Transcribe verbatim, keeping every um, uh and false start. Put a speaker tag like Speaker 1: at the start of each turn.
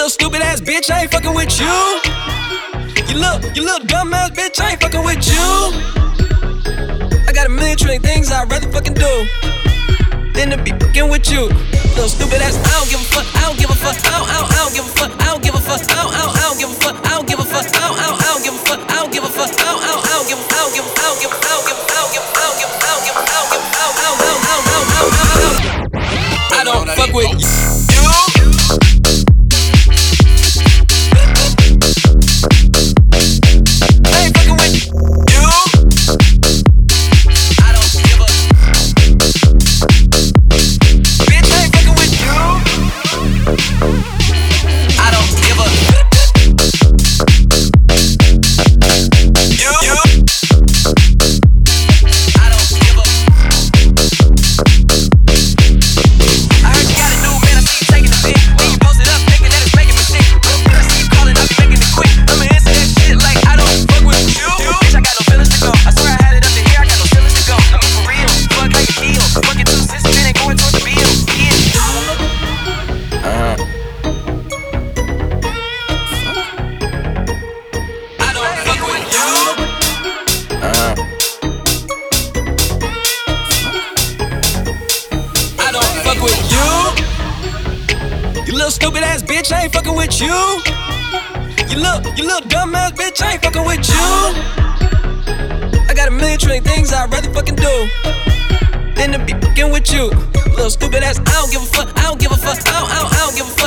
Speaker 1: little stupid ass bitch, I ain't fucking with you. You little, you little dumb ass bitch, I ain't fucking with you. I got a million trillion things I'd rather fucking do than to be fucking with you. Little stupid ass, I don't give a fuck, I don't give a fuck, I don't, I don't, I don't give a fuck, I don't give a fuck, I don't, I don't, I don't give a fuck, I don't give a fuck, I don't, I don't, I don't give a fuck, I don't give a fuck, I don't, I don't, I don't give a, I don't give a, I don't give a, I don't give a, I don't give a, I don't give a, I don't give a, I don't give a, I don't give a, I don't, I don't, I don't, I don't, I don't fuck with you. Stupid ass bitch, I ain't fucking with you. You little, you little dumb ass bitch, I ain't fucking with you. I got a million trillion things I'd rather fucking do than to be fucking with you. Little stupid ass, I don't give a fuck, I don't give a fuck, I don't, I don't, I don't give a fuck.